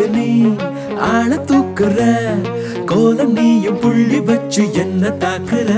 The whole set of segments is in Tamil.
நீ ஆள தூக்குற கோலம் நீயும் புள்ளி வச்சு என்ன தாக்குற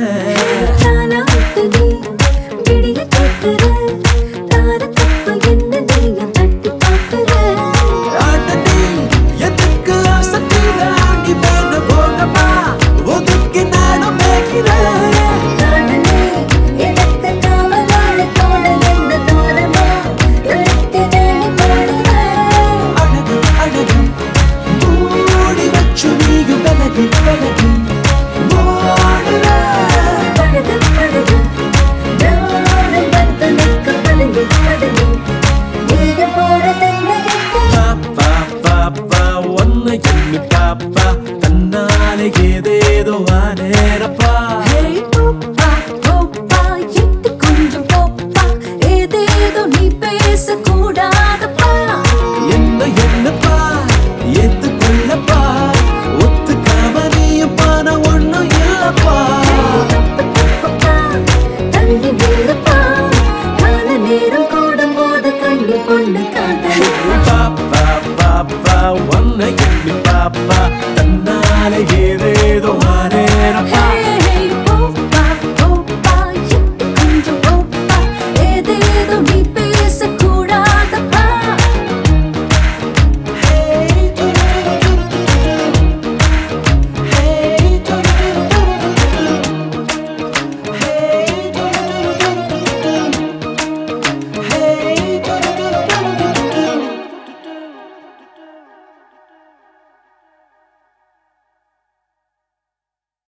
பாப்பா தன்னாலே ஏதேதோ ஆனேரப்பா கொஞ்சம் போப்பா ஏதேதோ நீ பேசக்கூடாதப்பா என்னப்பா ஏத்துக்கொள்ளப்பா ஒத்துக்காம நீயும் பான ஒண்ணும் இல்லப்பா தள்ளி நில்லப்பா கால நேரம் கூடும் போது கண்ணி பொண்ணு பாப்பா பாப்பா ஒன்னை எண்ணி பாப்பா தன்னாலே ஏதேதோ ஆனேரப்பா